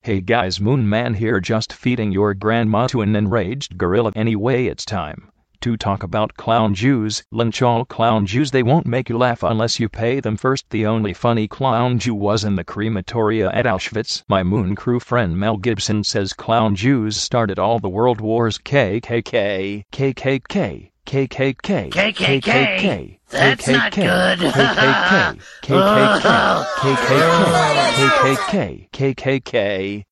Hey guys, Moon Man here, just feeding your grandma to an enraged gorilla. Anyway, it's time to talk about clown Jews. Lynch all clown Jews, they won't make you laugh unless you pay them first. The only funny clown Jew was in the crematoria at Auschwitz. My Moon Crew friend Mel Gibson says clown Jews started all the world wars. KKK, KKK, KKK, KKK, That's not good. KKK, KKK, KKK, KKK, KKK.